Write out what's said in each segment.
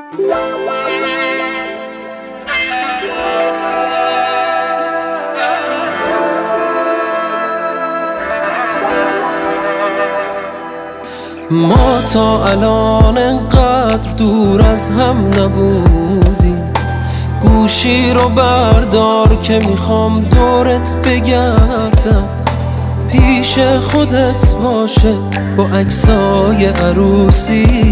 ما تا الان انقدر دور از هم نبودیم، گوشی رو بردار که میخوام دورت بگردم، پیش خودت باشه با عکسای عروسی،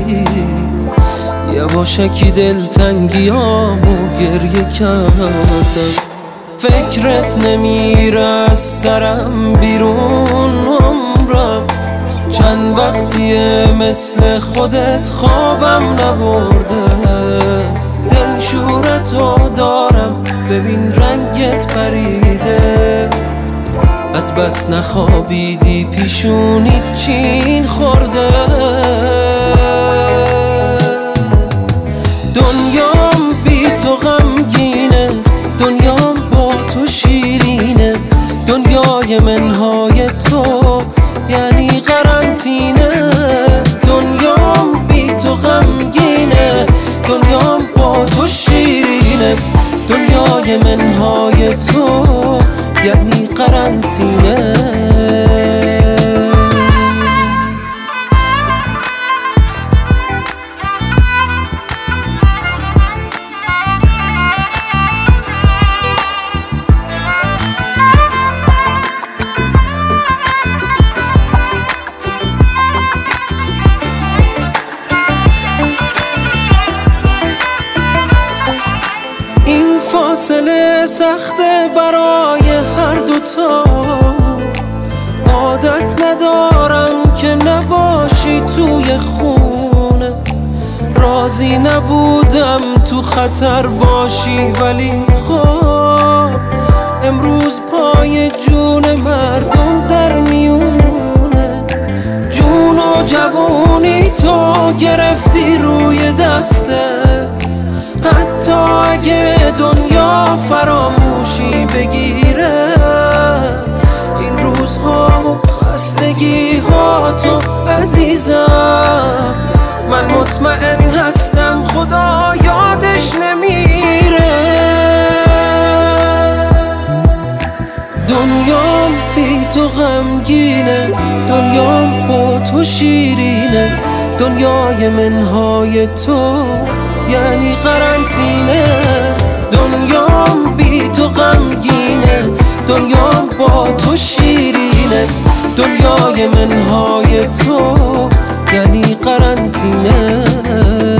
یواشکی دلتنگیامو گریه کردم. فکرت نمیره از سرم بیرون عمرم، چند وقتیه مثل خودت خوابم نبرده، دلشورتو دارم ببین رنگت پریده، از بس نخوابیدی پیشونی چین خورده. دنیام بی تو غمگینه، دنیام با تو شیرینه، دنیای منهای تو یعنی قرنطینه. دنیام بی تو غمگینه، دنیام با تو شیرینه، دنیای منهای تو یعنی قرنطینه. فاصله سخته برای هر دوتا، عادت ندارم که نباشی توی خونه، راضی نبودم تو خطر باشی ولی خب امروز پای جون مردم در میونه. جون و جوونی تو گرفتی روی دستت، حتی اگه دنیا فراموشی بگیره، این روزها خستگی ها تو عزیزم، من مطمئن هستم خدا یادش نمیره. دنیام بی تو غمگینه، دنیام با تو شیرینه، دنیای منهای تو یعنی قرنطینه. دنیام بی تو غمگینه، دنیام با تو شیرینه، دنیای منهای تو یعنی قرنطینه.